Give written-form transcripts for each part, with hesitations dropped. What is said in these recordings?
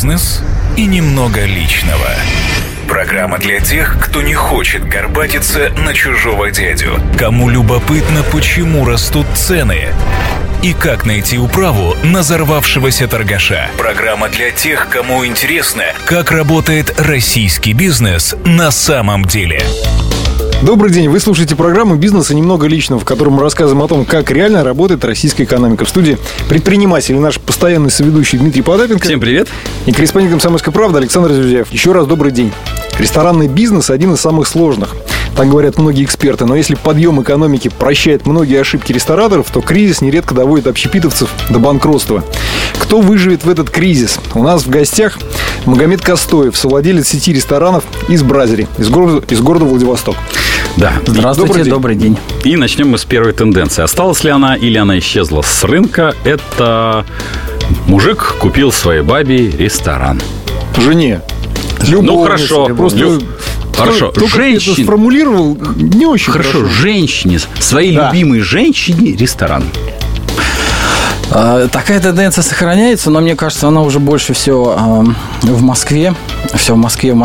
Бизнес и немного личного. Программа для тех, кто не хочет горбатиться на чужого дядю, кому любопытно, почему растут цены и как найти управу на взорвавшегося торгаша. Программа для тех, кому интересно, как работает российский бизнес на самом деле. Добрый день, вы слушаете программу «Бизнес и немного личного», в которой мы рассказываем о том, как реально работает российская экономика. В студии предприниматель, наш постоянный соведущий Дмитрий Потапенко. Всем привет. И корреспондент «Комсомольской правды» Александр Зюзяев. Еще раз добрый день. Ресторанный бизнес – один из самых сложных. Так говорят многие эксперты. Но если подъем экономики прощает многие ошибки рестораторов, то кризис нередко доводит общепитовцев до банкротства. Кто выживет в этот кризис? У нас в гостях Магомед Костоев, совладелец сети ресторанов из Бразери, из города Владивосток. Да. Здравствуйте, добрый день. И начнем мы с первой тенденции. Осталась ли она или она исчезла с рынка? Это мужик купил своей бабе ресторан. Жене. Ну, хорошо. Хорошо, женщине. Это сформулировал не очень хорошо. Женщине, своей любимой женщине ресторан. Такая тенденция сохраняется, но мне кажется, она уже больше всего в Москве. Все в Москве.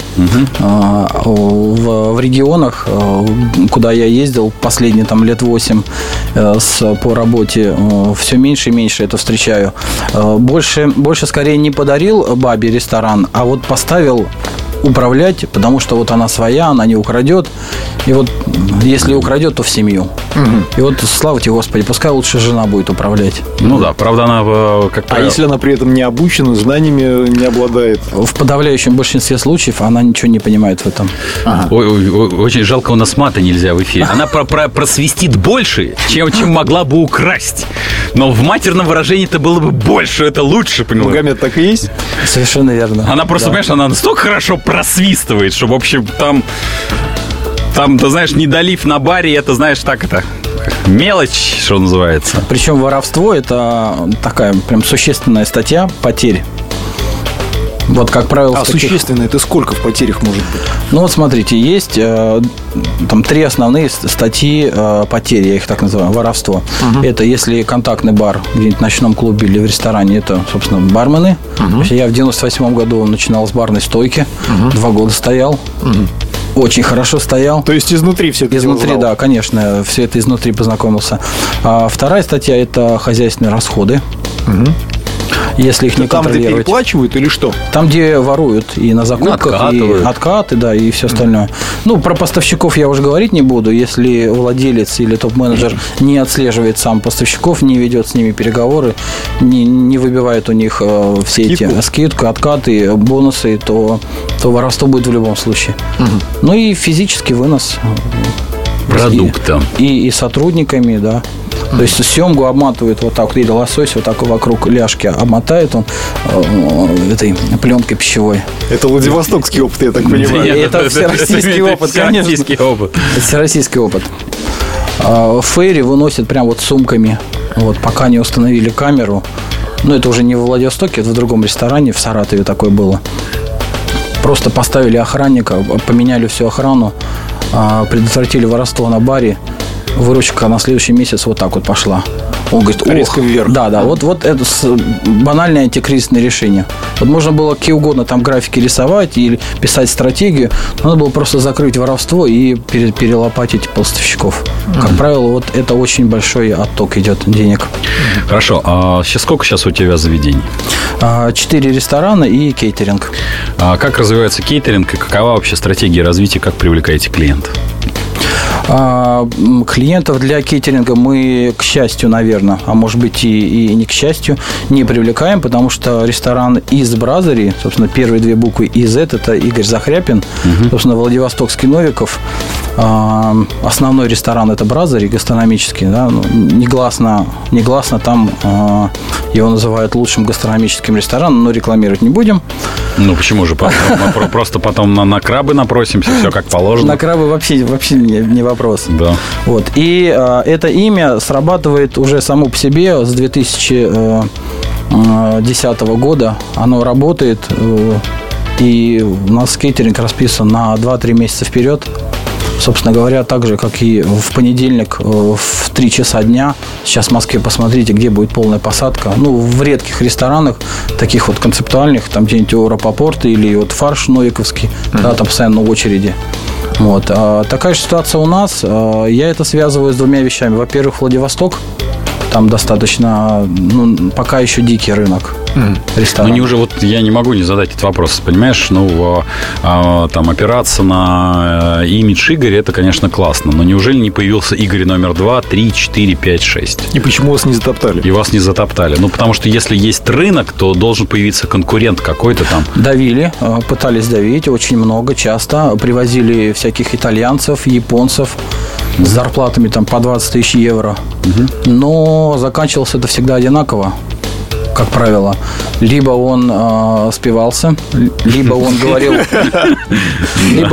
В регионах, куда я ездил последние лет 8 по работе, все меньше и меньше это встречаю. Больше скорее не подарил бабе ресторан, а вот поставил управлять, потому что вот она своя, она не украдет. И вот если украдет, то в семью. И вот, слава тебе, Господи, пускай лучше жена будет управлять. Ну да, правда, она как правило... А если она при этом не обучена, знаниями не обладает? В подавляющем большинстве случаев она ничего не понимает в этом. Очень жалко, у нас мата нельзя в эфире. Она просвистит больше, чем могла бы украсть. Но в матерном выражении-то было бы больше, это лучше, понимаешь? Магомед, так и есть? Совершенно верно. Она просто, понимаешь, она настолько хорошо просвистывает, что, в общем, там, ты знаешь, не долив на баре, это, знаешь, это мелочь, что называется. Причем воровство – это такая прям существенная статья потерь. Вот, как правило, существенно это сколько в потерях может быть? Ну, вот смотрите, есть 3 основные статьи потери, я их так называю, воровство. Это если контактный бар где-нибудь в ночном клубе или в ресторане, это, собственно, бармены. Я в 98 году начинал с барной стойки, 2 года стоял. Очень хорошо стоял. То есть изнутри все это изнутри, да, конечно, все это изнутри познакомился. А вторая статья – это хозяйственные расходы. Если их не контролировать. Там, где переплачивают или что? Там, где воруют и на закупках, и откаты, да, и все остальное. Ну, про поставщиков я уже говорить не буду. Если владелец или топ-менеджер не отслеживает сам поставщиков, не ведет с ними переговоры, не выбивает у них все эти скидку, откаты, бонусы, то воровство будет в любом случае. Ну и физический вынос продукта. И сотрудниками, да. То есть семгу обматывают вот так, или лосось вот так вокруг ляжки обмотает он этой пленкой пищевой. Это владивостокский опыт, я так понимаю. Это всероссийский опыт, конечно. Это всероссийский опыт. Фейри выносят прям вот сумками, вот пока не установили камеру. Но это уже не в Владивостоке, это в другом ресторане, в Саратове такое было. Просто поставили охранника, поменяли всю охрану, предотвратили воровство на баре. Выручка на следующий месяц вот так вот пошла. Он говорит, резко вверх. Да, вот это банальное антикризисное решение. Вот можно было какие угодно там графики рисовать или писать стратегию, надо было просто закрыть воровство и перелопатить поставщиков. Как правило, вот это очень большой отток идет денег. Хорошо, а сколько сейчас у тебя заведений? 4 ресторана и кейтеринг. Как развивается кейтеринг и какова вообще стратегия развития, как привлекаете клиентов? Клиентов для кейтеринга мы, к счастью, наверное, а может быть и не к счастью, не привлекаем, потому что ресторан из Бразери, собственно, первые 2 буквы из это Игорь Захряпин, собственно, Владивостокский Новиков. Основной ресторан это Бразери, гастрономический, да, негласно там его называют лучшим гастрономическим рестораном, но рекламировать не будем. Ну почему же? Мы просто потом на крабы напросимся, все как положено. На крабы вообще не вопрос. Да. Вот. И это имя срабатывает уже само по себе с 2010 года. Оно работает, и у нас кейтеринг расписан на 2-3 месяца вперед. Собственно говоря, так же, как и в понедельник в 3 часа дня. Сейчас в Москве посмотрите, где будет полная посадка. Ну, в редких ресторанах, таких вот концептуальных, там где-нибудь у Рапопорта или вот Фарш Новиковский, да, там постоянно в очереди. Вот. А такая же ситуация у нас. Я это связываю с двумя вещами. Во-первых, Владивосток. Там достаточно, ну, пока еще дикий рынок ресторанов. Ну, не уже вот я не могу не задать этот вопрос, понимаешь? Ну, там опираться на имидж Игоря, это, конечно, классно. Но неужели не появился Игорь номер 2, 3, 4, 5, 6? И почему вас не затоптали? И вас не затоптали. Ну, потому что если есть рынок, то должен появиться конкурент какой-то там. Давили, пытались давить очень много, часто. Привозили всяких итальянцев, японцев с зарплатами там по 20 тысяч евро. Но заканчивалось это всегда одинаково, как правило. Либо он спивался, либо он говорил, либо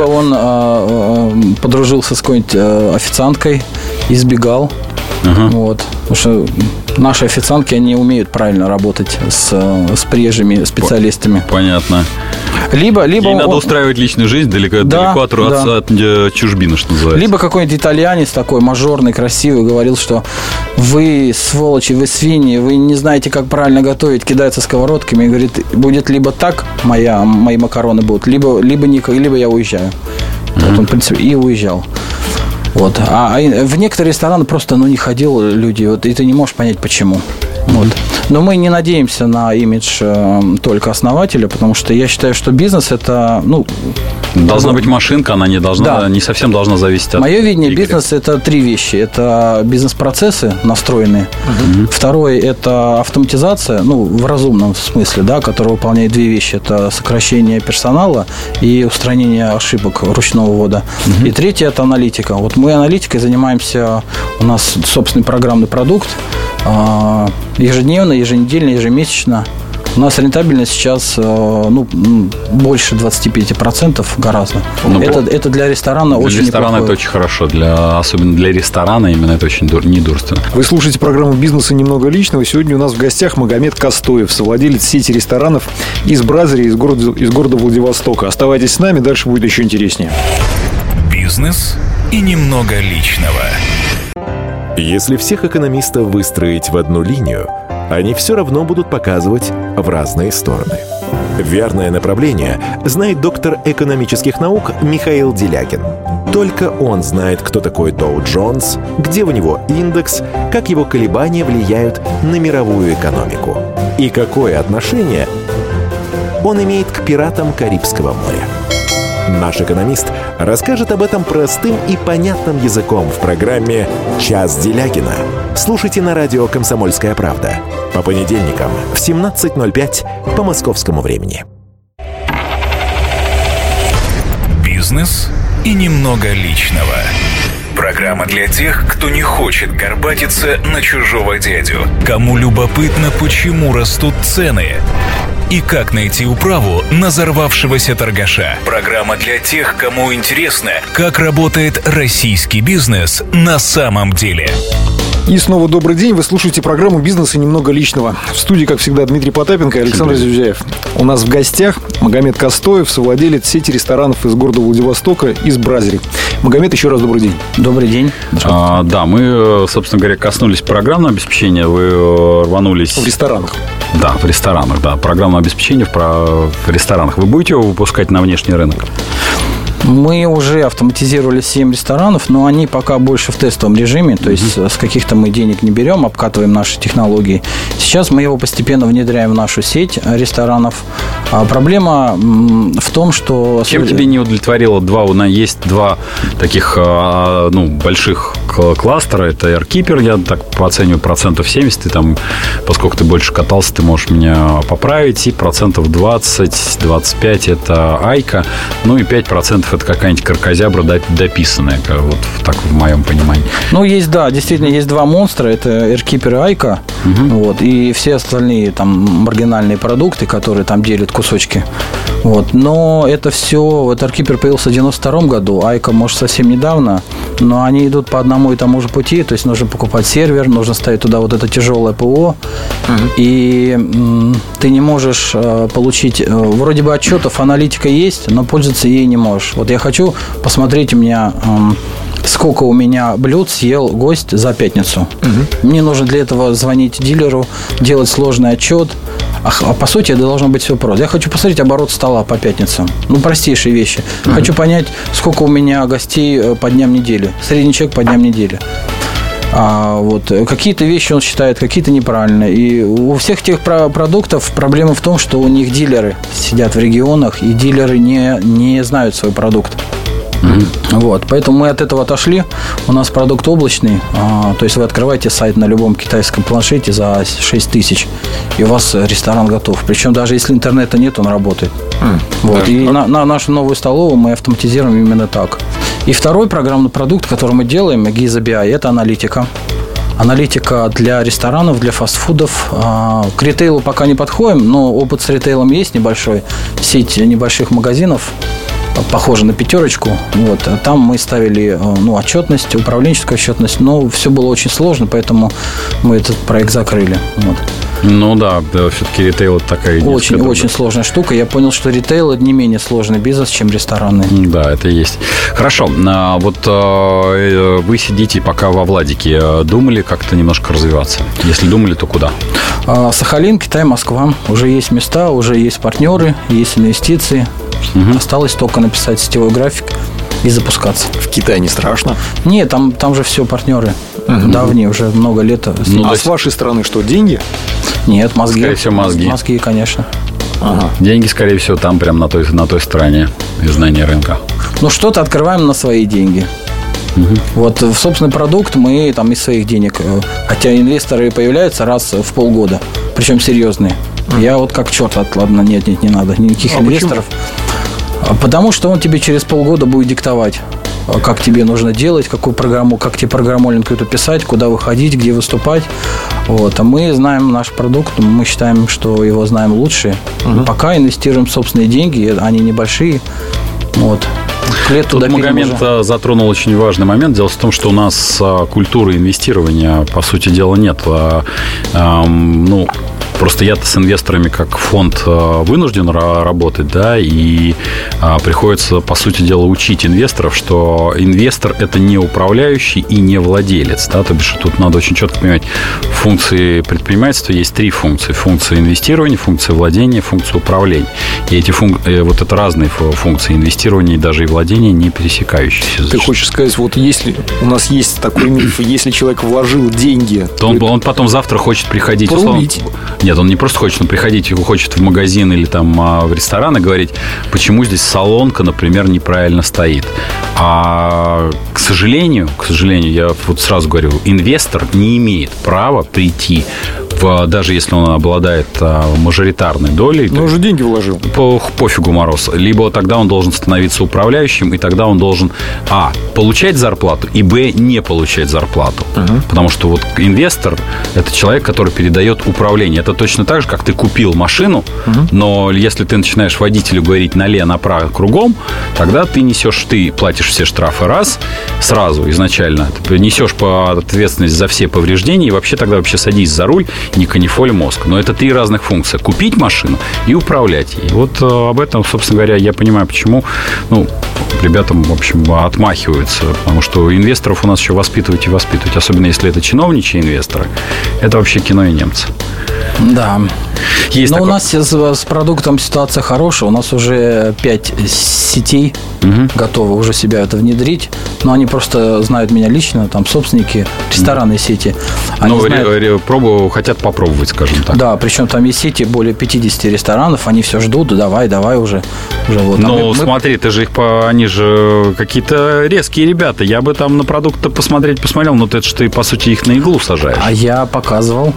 он подружился с какой-нибудь официанткой, избегал. Вот. Потому что наши официантки, они умеют правильно работать с приезжими специалистами. Понятно. Либо надо устраивать личную жизнь далеко от чужбины, что называется. Либо какой-нибудь итальянец такой мажорный, красивый, говорил, что вы сволочи, вы свиньи, вы не знаете, как правильно готовить, кидается сковородками и говорит, будет либо так мои макароны будут, либо я уезжаю. Вот он, в принципе, и уезжал. Вот. А в некоторые рестораны просто не ходил люди, вот, и ты не можешь понять, почему. Вот. Но мы не надеемся на имидж только основателя, потому что я считаю, что бизнес это... Должна быть машинка, она не совсем должна зависеть от... Мое видение бизнеса – это 3 вещи. Это бизнес-процессы настроенные. Второе – это автоматизация, в разумном смысле, да, которая выполняет 2 вещи. Это сокращение персонала и устранение ошибок ручного ввода. И третье – это аналитика. Вот мы аналитикой занимаемся, у нас собственный программный продукт, ежедневно, еженедельно, ежемесячно. У нас рентабельность сейчас больше 25% гораздо. Это для ресторана очень неплохо. Для ресторана это очень хорошо. Особенно для ресторана именно это очень недурственно. Вы слушаете программу «Бизнеса немного личного». Сегодня у нас в гостях Магомед Костоев, совладелец сети ресторанов из Бразерии, из города Владивостока. Оставайтесь с нами, дальше будет еще интереснее. Бизнес и немного личного. Если всех экономистов выстроить в одну линию, они все равно будут показывать в разные стороны. Верное направление знает доктор экономических наук Михаил Делягин. Только он знает, кто такой Доу Джонс, где у него индекс, как его колебания влияют на мировую экономику и какое отношение он имеет к пиратам Карибского моря. Наш экономист расскажет об этом простым и понятным языком в программе «Час Делягина». Слушайте на радио «Комсомольская правда» по понедельникам в 17:05 по московскому времени. Бизнес и немного личного. Программа для тех, кто не хочет горбатиться на чужого дядю, кому любопытно, почему растут цены, и как найти управу на взорвавшегося торгаша. Программа для тех, кому интересно, как работает российский бизнес на самом деле. И снова добрый день. Вы слушаете программу «Бизнес и немного личного». В студии, как всегда, Дмитрий Потапенко и Александр Зюзяев. У нас в гостях Магомед Костоев, совладелец сети ресторанов из города Владивостока, из Бразерии. Магомед, еще раз добрый день. Добрый день. Да, мы, собственно говоря, коснулись программного обеспечения. Вы рванулись... В ресторанах. Да, в ресторанах, да. Программное обеспечение в ресторанах. Вы будете его выпускать на внешний рынок? Мы уже автоматизировали 7 ресторанов, но они пока больше в тестовом режиме, то есть с каких-то мы денег не берем, обкатываем наши технологии. Сейчас мы его постепенно внедряем в нашу сеть ресторанов. А проблема в том, что... Чем тебе не удовлетворило есть два таких больших кластера. Это AirKeeper, я так оцениваю, 70%. Ты там, поскольку ты больше катался, ты можешь меня поправить. И 20-25% это Айка. Ну и 5% это какая-нибудь кракозябра дописанная, вот так в моем понимании. Действительно, есть 2 монстра. Это AirKeeper и Айка. Вот, и все остальные там маргинальные продукты, которые там делят кусочки. Вот. Но это все, вот AirKeeper появился в 92 году, Айка, может, совсем недавно, но они идут по одному и тому же пути, то есть нужно покупать сервер, нужно ставить туда вот это тяжелое ПО, и ты не можешь получить, вроде бы отчетов, аналитика есть, но пользоваться ей не можешь. Вот я хочу посмотреть у меня... сколько у меня блюд съел гость за пятницу. Мне нужно для этого звонить дилеру, делать сложный отчет. А по сути, это должно быть все просто. Я хочу посмотреть оборот стола по пятницам. Ну, простейшие вещи. Хочу понять, сколько у меня гостей по дням недели. Средний чек по дням недели. Вот. Какие-то вещи он считает, какие-то неправильные. И у всех тех продуктов проблема в том, что у них дилеры сидят в регионах, и дилеры не знают свой продукт. Вот, поэтому мы от этого отошли. У нас продукт облачный, то есть вы открываете сайт на любом китайском планшете за 6 тысяч, и у вас ресторан готов. Причем даже если интернета нет, он работает. Вот. И на нашу новую столовую мы автоматизируем именно так. И второй программный продукт, который мы делаем, Giza BI, это аналитика. Аналитика для ресторанов, для фастфудов. К ритейлу пока не подходим, но опыт с ритейлом есть небольшой. Сеть небольших магазинов, похоже на пятерочку. Вот. Там мы ставили отчетность, управленческую отчетность, но все было очень сложно, поэтому мы этот проект закрыли. Вот. Ну да, все-таки ритейл это такая... Очень сложная штука. Я понял, что ритейл – это не менее сложный бизнес, чем ресторанный. Да, это есть. Хорошо. Вот вы сидите пока во Владике. Думали как-то немножко развиваться? Если думали, то куда? Сахалин, Китай, Москва. Уже есть места, уже есть партнеры, есть инвестиции. Осталось только написать сетевой график и запускаться. В Китае не страшно? Нет, там же все партнеры. Давние, уже много лет. А с вашей стороны что, деньги? Нет, мозги. Скорее всего, мозги. Мозги, конечно. Деньги, скорее всего, там прям на той стороне и знание рынка. Ну, что-то открываем на свои деньги. Вот в собственный продукт мы там из своих денег. Хотя инвесторы появляются раз в полгода. Причем серьезные. Я вот как черт, ладно, нет, не надо. Никаких инвесторов. Почему? Потому что он тебе через полгода будет диктовать, как тебе нужно делать, какую программу, как тебе программу какую-то писать, куда выходить, где выступать. Вот. А мы знаем наш продукт, мы считаем, что его знаем лучше. Пока инвестируем в собственные деньги, они небольшие. Вот. Тут Магомед затронул очень важный момент. Дело в том, что у нас культуры инвестирования, по сути дела, нет. Просто я-то с инвесторами как фонд вынужден работать, да, и приходится, по сути дела, учить инвесторов, что инвестор – это не управляющий и не владелец, да, то бишь тут надо очень четко понимать, в функции предпринимательства есть 3 функции. Функция инвестирования, функция владения, функция управления. И эти вот это разные функции инвестирования и даже и владения не пересекающиеся. Ты хочешь сказать, вот если у нас есть такой миф, если человек вложил деньги, то он потом завтра хочет приходить. Порубить. Нет, он не просто хочет, он приходить хочет в магазин или там в ресторан и говорить, почему здесь солонка, например, неправильно стоит. А, к сожалению, я вот сразу говорю, инвестор не имеет права прийти даже если он обладает мажоритарной долей. Но уже деньги вложил. Пофигу мороз. Либо тогда он должен становиться управляющим, и тогда он должен, получать зарплату, и, не получать зарплату. Потому что вот инвестор – это человек, который передает управление. Это точно так же, как ты купил машину, но если ты начинаешь водителю говорить налево-направо кругом, тогда ты платишь все штрафы сразу изначально. Ты несешь ответственность за все повреждения, и вообще садись за руль, не канифоль мозг. Но это 3 разных функции. Купить машину и управлять ей. Вот об этом, собственно говоря, я понимаю, почему ребятам, в общем, отмахиваются. Потому что инвесторов у нас еще воспитывать и воспитывать. Особенно, если это чиновничьи инвесторы. Это вообще кино и немцы. Да. Но у нас с продуктом ситуация хорошая. У нас уже 5 сетей готовы уже себя это внедрить. Но они просто знают меня лично, там собственники ресторанной сети. Они хотят попробовать, скажем так. Да, причем там есть сети более 50 ресторанов, они все ждут, давай уже вот. Смотри, они же какие-то резкие ребята. Я бы там на продукт-то посмотрел, но это же ты, по сути, их на иглу сажаешь. А я показывал.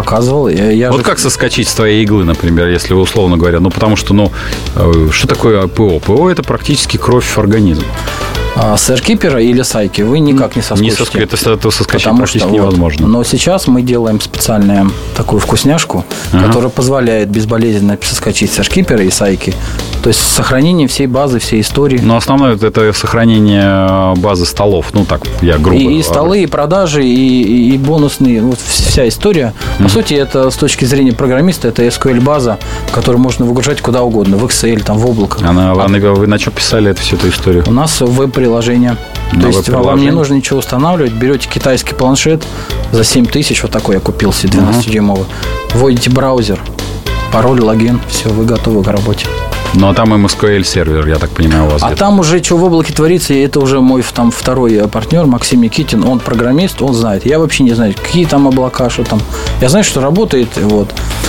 Как соскочить с твоей иглы, например, если условно говоря, потому что, что такое ПО? ПО – это практически кровь организма. С AirKeeper или Сайки вы никак не соскочите. Это соскочить практически невозможно. Но сейчас мы делаем специальную такую вкусняшку, которая позволяет безболезненно соскочить с AirKeeper и Сайки. То есть сохранение всей базы, всей истории. Но основное это сохранение базы столов. Ну, так, я грубо говорю. И столы, и продажи, и бонусные. Вот вся история. По сути, это с точки зрения программиста, это SQL-база, которую можно выгружать куда угодно. В Excel, там, в облако. Вы на чем писали всю эту историю? У нас веб-приложение. То есть вам не нужно ничего устанавливать. Берете китайский планшет за 7 тысяч. Вот такой я купил себе, 12-дюймовый. Вводите браузер, пароль, логин. Все, вы готовы к работе. Ну, а там MSQL сервер, я так понимаю, у вас. А там уже что в облаке творится, и это уже мой там второй партнер, Максим Никитин. Он программист, он знает. Я вообще не знаю, какие там облака, что там. Я знаю, что работает, вот.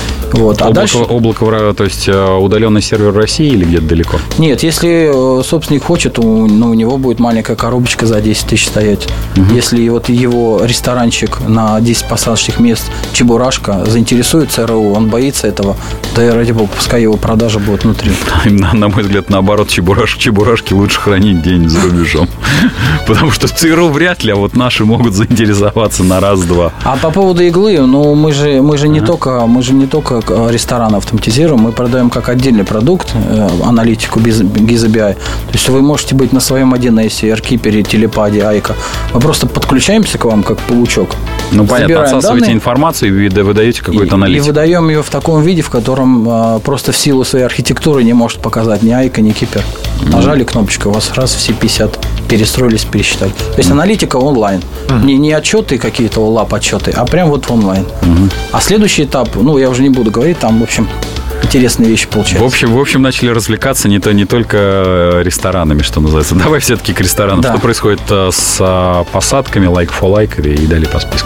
А дальше... Облако, то есть удаленный сервер в России или где-то далеко? Нет, если собственник хочет, у него будет маленькая коробочка за 10 тысяч стоять. Если вот его ресторанчик на 10 посадочных мест Чебурашка заинтересует ЦРУ, он боится этого, да ради бога, пускай его продажа будет внутри. На мой взгляд, наоборот, чебурашки лучше хранить где-нибудь за рубежом. Потому что ЦРУ вряд ли, а вот наши могут заинтересоваться на раз-два. А по поводу иглы, ну мы же не только рестораны автоматизируем, мы продаем как отдельный продукт аналитику Giza BI. То есть вы можете быть на своем 1С, AirKeeper, Телепаде, Айка. Мы просто подключаемся к вам как паучок. Ну, понятно, отсасываете информацию и выдаете какую-то аналитику. И выдаем ее в таком виде, в котором просто в силу своей архитектуры не может показать ни Айка, ни Keeper. Нажали кнопочку, у вас раз все 50 перестроились, пересчитали. То есть аналитика онлайн. Не отчеты какие-то, лаб-отчеты, а прям вот в онлайн. А следующий этап, я уже не буду говорить, там, в общем, интересные вещи получаются. В общем, начали развлекаться не только ресторанами, что называется. Давай все-таки к ресторанам. Да. Что происходит с посадками, like for like и далее по списку?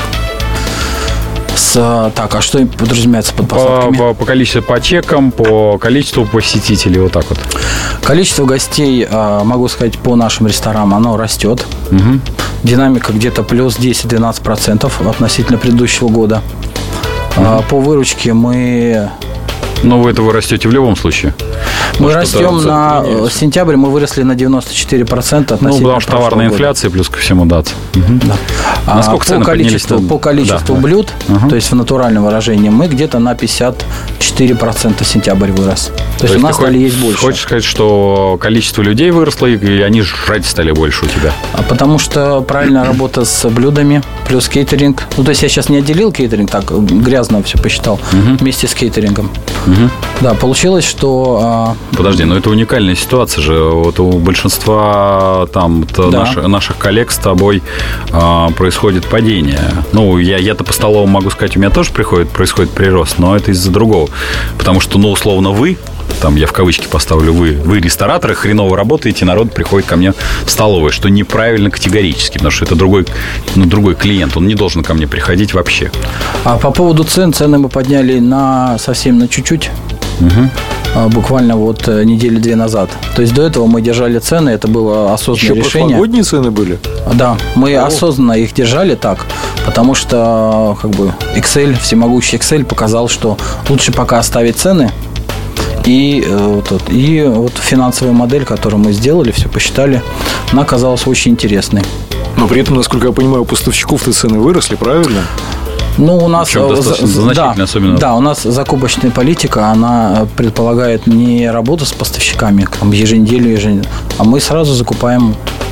Так, а что подразумевается под посадками? По количеству, по чекам, по количеству посетителей, вот так вот. Количество гостей, могу сказать, по нашим ресторанам, оно растет. Динамика где-то плюс 10-12% относительно предыдущего года. По выручке мы... Но вы растете в любом случае. Мы растем на сентябрь, мы выросли на 94% относительно. Потому что товарная инфляция, плюс ко всему дата. Да. Насколько цены поднялись? По количеству блюд, то есть в натуральном выражении, мы где-то на 54% сентябрь вырос. То есть у нас стали есть больше. Хочешь сказать, что количество людей выросло, и они жрать стали больше у тебя? Потому что правильная работа с блюдами, плюс кейтеринг. То есть я сейчас не отделил кейтеринг, так грязно все посчитал, вместе с кейтерингом. Да, получилось, что... Подожди, но это уникальная ситуация же. Вот у большинства наших коллег с тобой происходит падение. Я-то по столовому могу сказать, у меня тоже происходит прирост, но это из-за другого. Потому что, условно, вы, там я в кавычки поставлю, вы рестораторы, хреново работаете, народ приходит ко мне в столовую, что неправильно категорически, потому что это другой клиент, он не должен ко мне приходить вообще. А по поводу цены мы подняли совсем на чуть-чуть. Буквально недели 2 назад. То есть до этого мы держали цены, это было осознанное решение. Еще прошлогодние цены были? Да, мы осознанно их держали так, потому что Excel, всемогущий Excel показал, что лучше пока оставить цены. И финансовая модель, которую мы сделали, все посчитали, она оказалась очень интересной. Но при этом, насколько я понимаю, у поставщиков-то цены выросли, правильно? У нас значительно, особенно. Да, у нас закупочная политика, она предполагает не работу с поставщиками еженедельно, а мы сразу закупаем.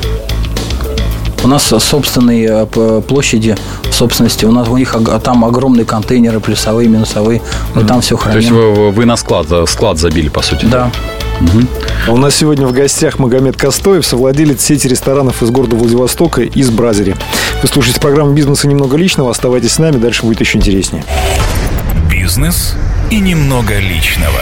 У нас собственные площади в собственности, у них там огромные контейнеры, плюсовые, минусовые, мы там все храним. То есть вы на склад забили, по сути? Да. У нас сегодня в гостях Магомед Костоев, совладелец сети ресторанов из города Владивостока, из Бразери. Вы слушаете программу «Бизнес и немного личного». Оставайтесь с нами, дальше будет еще интереснее. Бизнес и немного личного.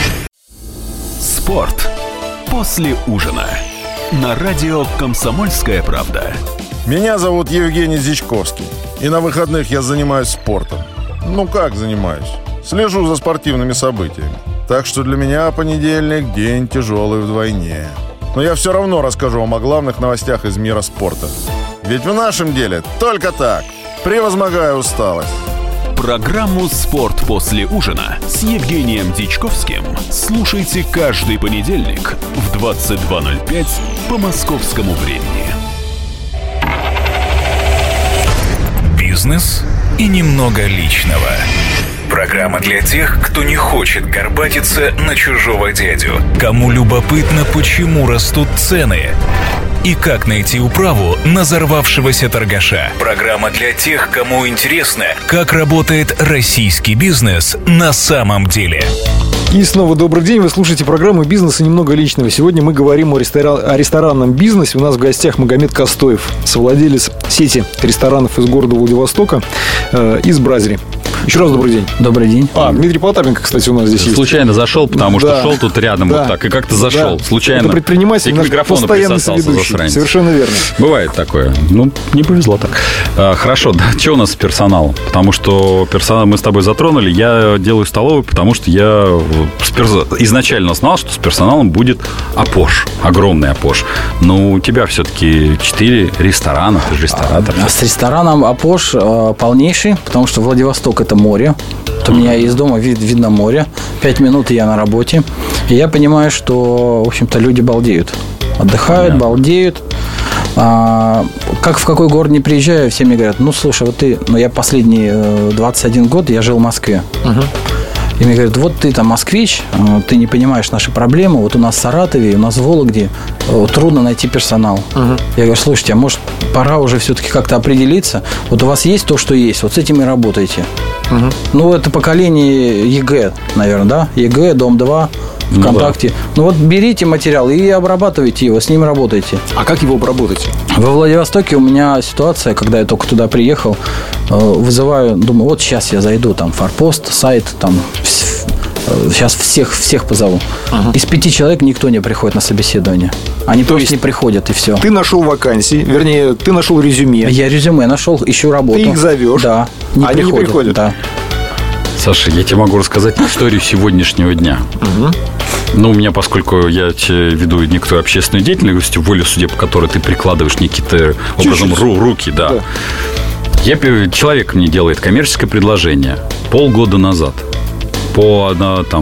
Спорт после ужина. На радио «Комсомольская правда». Меня зовут Евгений Зичковский. И на выходных я занимаюсь спортом. Как занимаюсь? Слежу за спортивными событиями. Так что для меня понедельник – день тяжелый вдвойне. Но я все равно расскажу вам о главных новостях из мира спорта. Ведь в нашем деле только так, превозмогая усталость. Программу «Спорт после ужина» с Евгением Дичковским слушайте каждый понедельник в 22:05 по московскому времени. Бизнес и немного личного. Программа для тех, кто не хочет горбатиться на чужого дядю, кому любопытно, почему растут цены, и как найти управу на взорвавшегося торгаша. Программа для тех, кому интересно, как работает российский бизнес на самом деле. И снова добрый день. Вы слушаете программу «Бизнес и немного личного». Сегодня мы говорим о ресторанном бизнесе. У нас в гостях Магомед Костоев, совладелец сети ресторанов из города Владивостока, из Бразери. Еще раз добрый день. Добрый день. Дмитрий Потапенко, кстати, у нас здесь есть. Случайно зашел, потому что шел тут рядом вот так, и как-то зашел. Случайно. Это предприниматель, наш постоянный соведущий. Совершенно верно. Бывает такое. Не повезло так. Хорошо, да. Что у нас с персоналом? Потому что персонал мы с тобой затронули. Я делаю столовую, потому что я изначально знал, что с персоналом будет Апош. Огромный Апош. Но у тебя все-таки 4 ресторана. Ты же ресторатор. С рестораном Апош полнейший, потому что Владивосток – это море. Вот у меня из дома видно море. 5 минут, и я на работе. И я понимаю, что, в общем-то, люди балдеют. Отдыхают, балдеют. Как в какой город не приезжаю, все мне говорят: слушай, вот ты... я последние 21 год я жил в Москве. И мне говорят: вот ты там москвич, ты не понимаешь наши проблемы. Вот у нас в Саратове, у нас в Вологде трудно найти персонал. Я говорю: слушайте, а может пора уже все-таки как-то определиться? Вот у вас есть то, что есть, вот с этим и работайте. Это поколение ЕГЭ, наверное, да? ЕГЭ, Дом-2, ВКонтакте. Берите материал и обрабатывайте его, с ним работайте. А как его обработать? Во Владивостоке у меня ситуация, когда я только туда приехал, вызываю, думаю, вот сейчас я зайду, там, форпост, сайт, там, сейчас всех позову. Из 5 человек никто не приходит на собеседование. Они просто не приходят, и все. Ты нашел вакансии, вернее, ты нашел резюме. Я резюме нашел, ищу работу. Ты их зовешь. Да. Они не приходят. Да. Саша, я тебе могу рассказать историю сегодняшнего дня. У меня, поскольку я веду некоторую общественную деятельность, волю судеб, по которой ты прикладываешь некие образом руки, да. Человек мне делает коммерческое предложение полгода назад по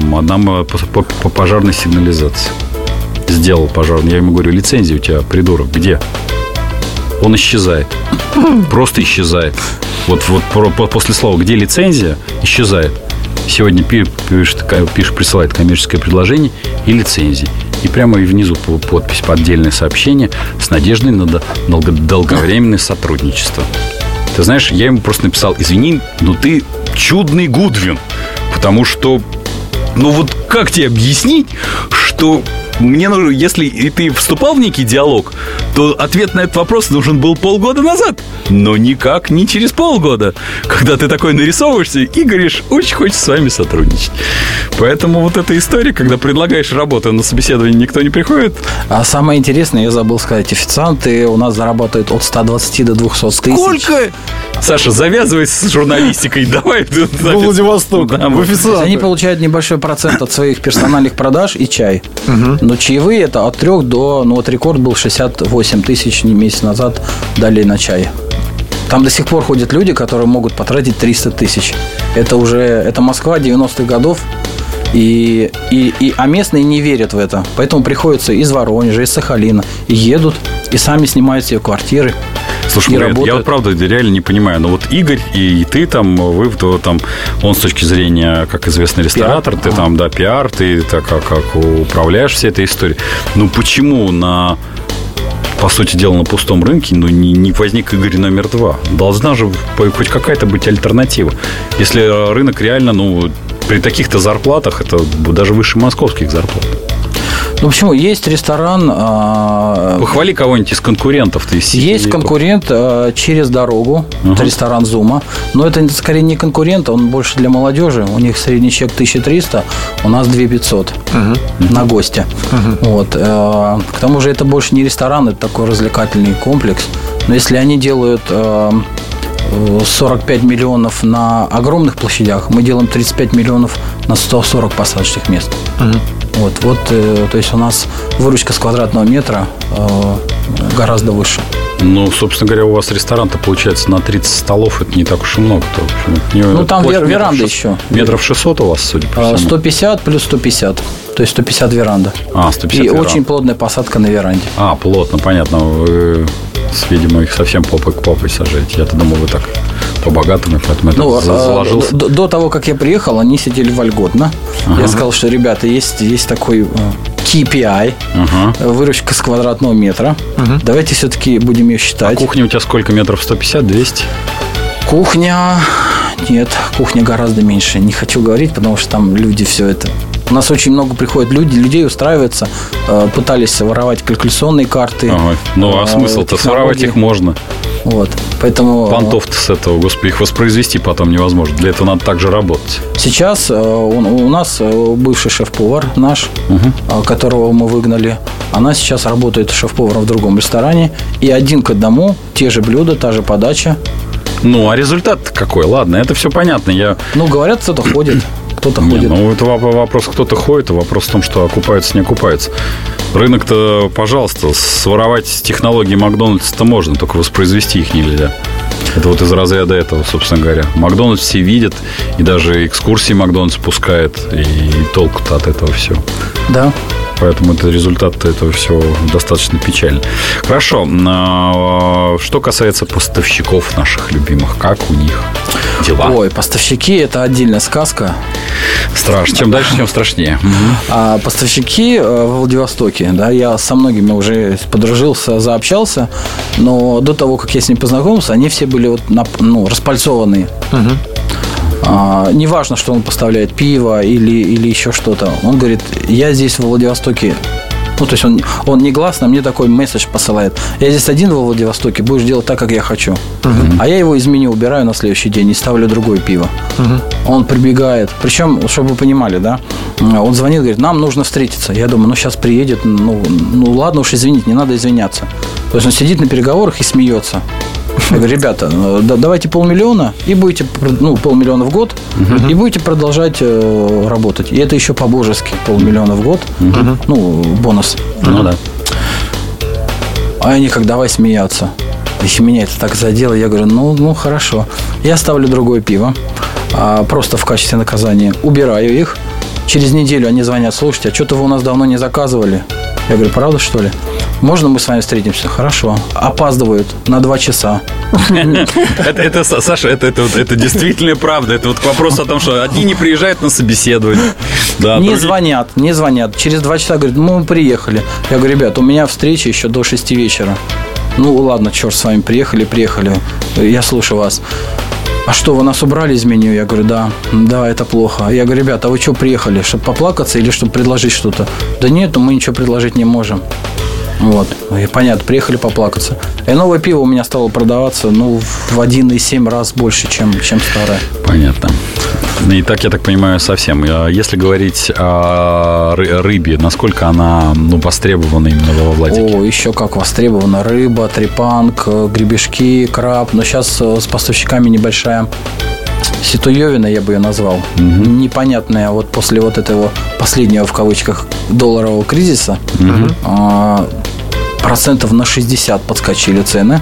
пожарной сигнализации. Сделал пожарный. Я ему говорю: лицензия у тебя, придурок, где? Он исчезает. Просто исчезает. Вот после слова «где лицензия» исчезает. Сегодня присылает коммерческое предложение и лицензии. И прямо и внизу подпись, отдельное сообщение с надеждой на долговременное сотрудничество. Ты знаешь, я ему просто написал: извини, но ты чудный Гудвин. Потому что, как тебе объяснить, что мне нужно, если и ты вступал в некий диалог, то ответ на этот вопрос нужен был полгода назад. Но никак не через полгода, когда ты такой нарисовываешься и говоришь: очень хочется с вами сотрудничать. Поэтому вот эта история, когда предлагаешь работу, на собеседование никто не приходит. А самое интересное, я забыл сказать, официанты у нас зарабатывают от 120 до 200 тысяч. Сколько? Саша, завязывай с журналистикой, давай. В Владивосток, в официанты. Они получают небольшой процент от своих персональных продаж и чай. Но чаевые это от 3 до... рекорд был 68 тысяч месяц назад дали на чай. Там до сих пор ходят люди, которые могут потратить 300 тысяч. Это Москва 90-х годов. А местные не верят в это. Поэтому приходится из Воронежа, из Сахалина. И едут, и сами снимают себе квартиры. Слушай, я вот правда реально не понимаю. Но вот Игорь и ты там, он с точки зрения, как известный ресторатор, ты там, пиар, ты так как управляешь всей этой историей. Почему по сути дела, на пустом рынке, не возник Игорь номер 2? Должна же хоть какая-то быть альтернатива. Если рынок реально, при таких-то зарплатах, это даже выше московских зарплат. Почему? Есть ресторан... Похвали кого-нибудь из конкурентов. Есть конкурент через дорогу. Это ресторан «Зума». Но это скорее не конкурент, он больше для молодежи. У них средний чек 1300, у нас 2500 на гостя. К тому же это больше не ресторан, это такой развлекательный комплекс. Но если они делают 45 миллионов на огромных площадях, мы делаем 35 миллионов на 140 посадочных мест. То есть у нас выручка с квадратного метра гораздо выше. Ну, собственно говоря, у вас ресторан-то получается на 30 столов, это не так уж и много. Ну, там веранда еще. Метров 600 у вас, судя по всему? 150 плюс 150. То есть 150 веранда. 150 и веранд. очень плотная посадка на веранде. Плотно, понятно. Вы, видимо, их совсем попой к попой сажаете. Я-то думал, вы так по-богатому, поэтому это заложился. До того, как я приехал, они сидели вольготно. Я сказал, что, ребята, есть такой KPI, выручка с квадратного метра. Давайте все-таки будем ее считать. А кухня у тебя сколько метров? 150, 200? Кухня... Нет, кухня гораздо меньше. Не хочу говорить, потому что там люди все это... У нас очень много приходят людей устраиваются, пытались воровать калькуляционные карты. Ну, а смысл-то? Своровать их можно. Вот, поэтому... Понтов-то с этого, господи, их воспроизвести потом невозможно. Для этого надо также работать. Сейчас у нас бывший шеф-повар наш, которого мы выгнали, она сейчас работает шеф-поваром в другом ресторане. И 1 к 1 те же блюда, та же подача. Ну, а результат какой? Ладно, это все понятно. Говорят, кто-то ходит. Кто-то ходит. Ну, это вопрос, кто-то ходит, а вопрос в том, что окупается, не окупается. Рынок-то, пожалуйста, своровать технологии Макдональдса-то можно, только воспроизвести их нельзя. Это вот из разряда этого, собственно говоря. Макдональдс все видят, и даже экскурсии Макдональдс пускает, и толку-то от этого все. Да. Поэтому это результат этого всего достаточно печальный. Хорошо. Что касается поставщиков наших любимых, как у них дела? Ой, поставщики – это отдельная сказка. Страшно. Чем дальше, тем страшнее. А поставщики в Владивостоке, да, я со многими уже подружился, заобщался, но до того, как я с ними познакомился, они все были распальцованные. Неважно, что он поставляет пиво или еще что-то. Он говорит, я здесь во Владивостоке. Ну, то есть он негласно мне такой месседж посылает. Я здесь один во Владивостоке, будешь делать так, как я хочу. А я его из меню убираю на следующий день и ставлю другое пиво. Он прибегает. Причем, чтобы вы понимали, да, он звонит, говорит, нам нужно встретиться. Я думаю, сейчас приедет, ну ладно уж, извините, не надо извиняться. То есть он сидит на переговорах и смеется. Я говорю, ребята, давайте 500 000 и будете, 500 000 в год, и будете продолжать работать. И это еще по-божески, 500 000 в год, бонус. Ну да. А они как, давай смеяться. Если меня это так задело, я говорю, ну хорошо. Я ставлю другое пиво, просто в качестве наказания убираю их. Через неделю они звонят, слушайте, а что-то вы у нас давно не заказывали. Я говорю, правда, что ли? Можно мы с вами встретимся? Хорошо. Опаздывают на 2 часа. Это, Саша, это действительно правда. Это вот вопрос о том, что одни не приезжают на собеседование. Не звонят. Через 2 часа говорят, мы приехали. Я говорю, ребят, у меня встреча еще до 6 вечера. Ну, ладно, черт с вами, приехали. Я слушаю вас. А что, вы нас убрали из меню? Я говорю, да, это плохо. Я говорю, ребята, а вы что приехали? Чтобы поплакаться или чтобы предложить что-то? Да нет, мы ничего предложить не можем. Вот, и понятно, приехали поплакаться. И новое пиво у меня стало продаваться, в 1,7 раз больше, чем старое. Понятно. И так, я так понимаю, совсем. Если говорить о рыбе, насколько она востребована именно во Владике? Еще как востребована. Рыба, трепанг, гребешки, краб. Но сейчас с поставщиками небольшая ситуевина, я бы ее назвал. Непонятная вот после вот этого последнего, в кавычках, долларового кризиса. Процентов на 60 подскочили цены.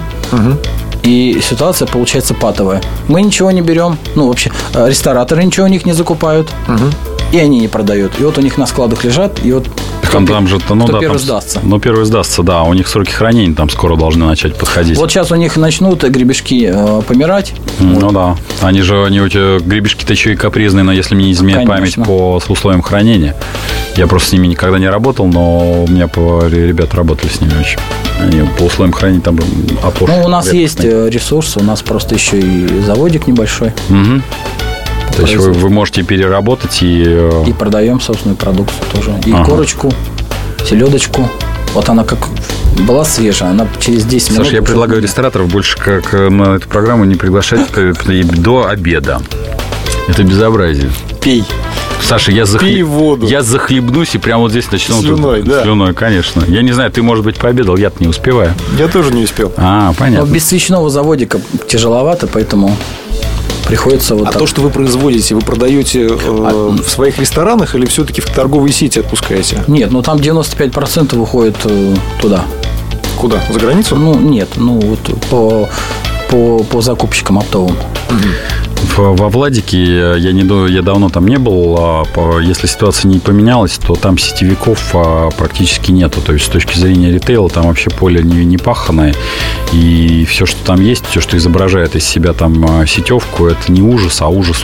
И ситуация получается патовая. Мы ничего не берем. Вообще, рестораторы ничего у них не закупают. И они не продают. И вот у них на складах лежат. И вот кто первый сдастся. Первый сдастся, да. У них сроки хранения там скоро должны начать подходить. Вот сейчас у них начнут гребешки помирать. Да. Они у тебя гребешки-то еще и капризные, но если мне не изменяет память по условиям хранения. Я просто с ними никогда не работал, но у меня ребята работали с ними очень. Они по условиям хранения там опор. У нас есть ресурсы, у нас просто еще и заводик небольшой. То есть вы можете переработать и продаем собственную продукцию тоже. И корочку, селедочку. Вот она как была свежая, она через 10 минут... Саша, я предлагаю рестораторов больше как на эту программу не приглашать до обеда. Это безобразие. Пей. Саша, Пей воду. Я захлебнусь и прямо вот здесь начну... Слюной, да. Слюной, конечно. Я не знаю, ты, может быть, пообедал, я-то не успеваю. Я тоже не успел. Понятно. Но без свечного заводика тяжеловато, поэтому... Приходится вот так. То, что вы производите, вы продаете в своих ресторанах или все-таки в торговые сети отпускаете? Нет, там 95% уходит туда. Куда? За границу? Нет, вот по закупщикам оптовым. Во Владике я давно там не был. Если ситуация не поменялась, то там сетевиков практически нету. То есть с точки зрения ритейла там вообще поле не паханое. И все, что там есть, все, что изображает из себя там сетевку, это не ужас, а ужас.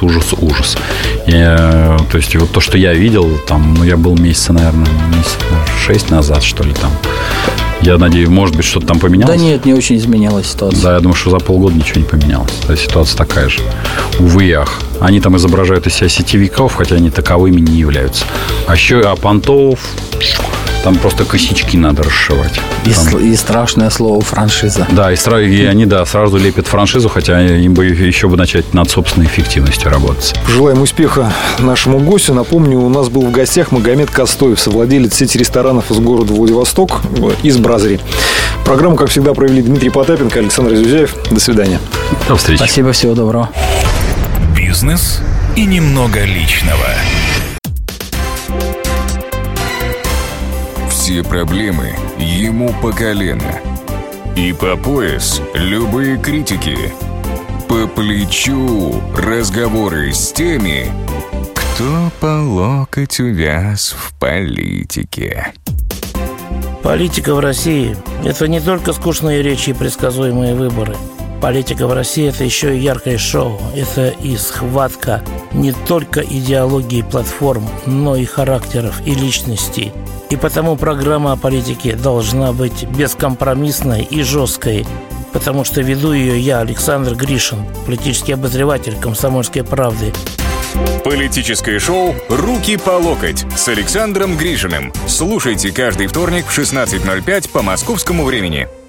То есть вот то, что я видел, там, я был месяца 6 назад, что ли, там. Я надеюсь, может быть, что-то там поменялось? Да нет, не очень изменялась ситуация. Да, я думаю, что за полгода ничего не поменялось. Ситуация такая же. Увы и ах. Они там изображают из себя сетевиков, хотя они таковыми не являются. А еще понтов, там просто косячки надо расшивать. И страшное слово франшиза. Да, и они сразу лепят франшизу, хотя им бы еще начать над собственной эффективностью работать. Пожелаем успеха нашему гостю. Напомню, у нас был в гостях Магомед Костоев, совладелец сети ресторанов из города Владивосток, из Бразери. Программу, как всегда, провели Дмитрий Потапенко, Александр Зюзяев. До свидания. До встречи. Спасибо, всего доброго. Бизнес и немного личного. Все проблемы ему по колено. И по пояс любые критики. По плечу разговоры с теми, кто по локоть увяз в политике. Политика в России – это не только скучные речи и предсказуемые выборы. Политика в России – это еще и яркое шоу. Это и схватка не только идеологии платформ, но и характеров и личностей. И потому программа о политике должна быть бескомпромиссной и жесткой, потому что веду ее я, Александр Гришин, политический обозреватель «Комсомольской правды». Политическое шоу «Руки по локоть» с Александром Гришиным. Слушайте каждый вторник в 16:05 по московскому времени.